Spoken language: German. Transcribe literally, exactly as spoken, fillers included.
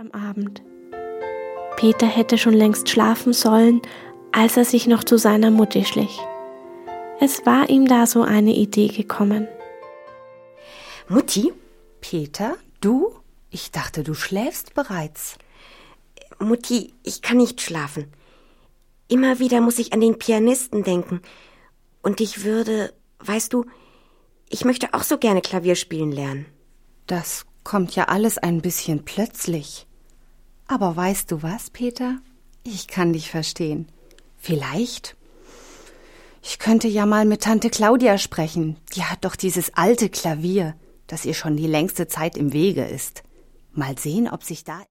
am Abend. Peter hätte schon längst schlafen sollen, als er sich noch zu seiner Mutti schlich. Es war ihm da so eine Idee gekommen. Mutti? Peter, du? Ich dachte, du schläfst bereits. Mutti, ich kann nicht schlafen. Immer wieder muss ich an den Pianisten denken. Und ich würde, weißt du, ich möchte auch so gerne Klavier spielen lernen. Das kommt ja alles ein bisschen plötzlich. Aber weißt du was, Peter? Ich kann dich verstehen. Vielleicht. Ich könnte ja mal mit Tante Claudia sprechen. Die hat doch dieses alte Klavier, das ihr schon die längste Zeit im Wege ist. Mal sehen, ob sich da...